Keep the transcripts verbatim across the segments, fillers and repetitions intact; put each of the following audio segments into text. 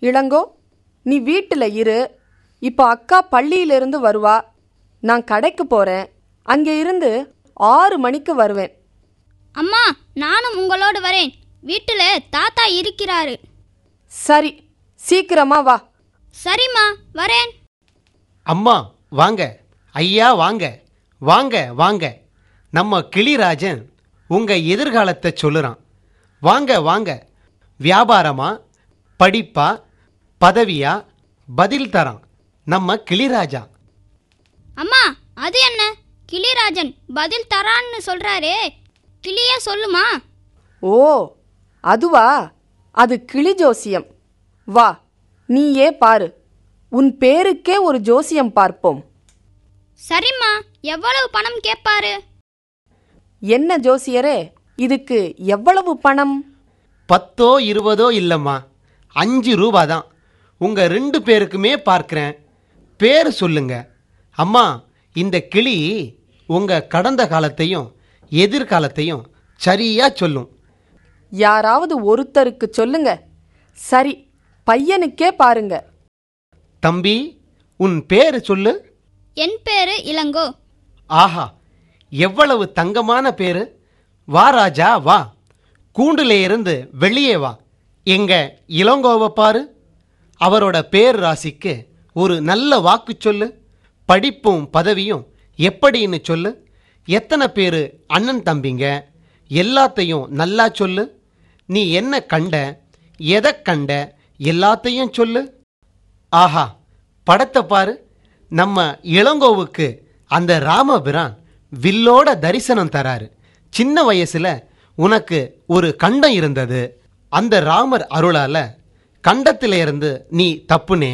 இளங்கோ, நீ வீட்டில் இரு. இப்போ அக்கா பள்ளியிலிருந்து வருவா. நான் கடைக்கு போறேன். அங்கே இருந்து ஆறு மணிக்கு வருவேன். அம்மா, நானும் உங்களோடு வரேன். வீட்டில் தாத்தா இருக்கிறாரு. சரி, சீக்கிரமா வா. சரிம்மா, வரேன். அம்மா வாங்க, ஐயா வாங்க, வாங்க வாங்க. நம்ம கிளிராஜன் உங்க எதிர்காலத்தை சொல்லுறான். வாங்க வாங்க. வியாபாரமா, படிப்பா, பதவியா, பதில் தரான் நம்ம கிளிராஜா. அம்மா, அது என்ன? கிளிராஜன் பதில் தரான்னு சொல்றாரே, கிளிய சொல்லுமா? ஓ, அதுவா? அது கிளி ஜோசியம். வா, நீயே பாரு. உன் பேருக்கே ஒரு ஜோசியம் பார்ப்போம். சரிம்மா, எவ்வளவு பணம் கேட்பாரு? என்ன ஜோசியரே, இதுக்கு எவ்வளவு பணம்? பத்தோ இருபதோ இல்லம்மா, அஞ்சு ரூபா தான். உங்க ரெண்டு பேருக்குமே பார்க்கிறேன். பேர் சொல்லுங்க. அம்மா, இந்த கிளி உங்க கடந்த காலத்தையும் எதிர்காலத்தையும் சரியா சொல்லும். யாராவது ஒருத்தருக்கு சொல்லுங்க. சரி, பையனுக்கே பாருங்க. தம்பி, உன் பேரு சொல்லு. என் பேரு இளங்கோ. ஆஹா, எவ்வளவு தங்கமான பேரு. வா ராஜா வா, கூண்டுல இருந்து வெளியே வா. எங்க இளங்கோவை பாரு. அவரோட பேர் ராசிக்கு ஒரு நல்ல வாக்கு சொல்லு. படிப்பும் பதவியும் எப்படின்னு சொல்லு. எத்தனை பேரு அண்ணன் தம்பிங்க, எல்லாத்தையும் நல்லா சொல்லு. நீ என்ன கண்ட, எதை கண்ட, எல்லாத்தையும் சொல்லு. ஆஹா, படத்தை பாரு. நம்ம இளங்கோவுக்கு அந்த ராமபிரான் வில்லோட தரிசனம் தராரு. சின்ன வயசுல உனக்கு ஒரு கண்டம் இருந்தது. அந்த ராமர் அருளால கண்டத்தில இருந்து நீ தப்புனே.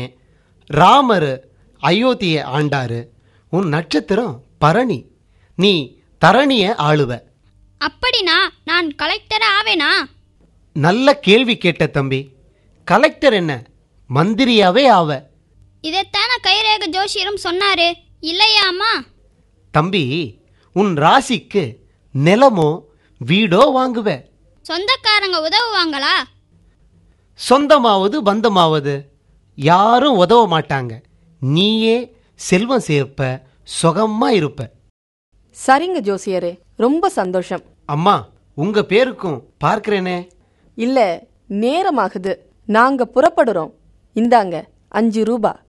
ராமர் அயோத்திய ஆண்டாரு. உன் நட்சத்திரம் பரணி. நீ தரணிய ஆளுவ. அப்படினா நான் கலெக்டர் ஆவேனா? நல்ல கேள்வி கேட்ட தம்பி. கலெக்டர் என்ன, மந்திரியாவே ஆவ. இதைத்தான கைரேக ஜோசியரும் சொன்னாரு, இல்லையா அம்மா? தம்பி, உன் ராசிக்கு நிலமோ வீடோ வாங்குவ. சொந்தக்காரங்க உதவுவாங்களா? சொந்தமாவது பந்தமாவது யாரும் உதவ மாட்டாங்க. நீயே செல்வம் சேர்ப்ப, சுகமா இருப்ப. சரிங்க ஜோசியரே, ரொம்ப சந்தோஷம். அம்மா, உங்க பேருக்கும் பார்க்கிறேனே. இல்ல, நேரமாகுது. நாங்க புறப்படுறோம். இந்தாங்க அஞ்சு ரூபா.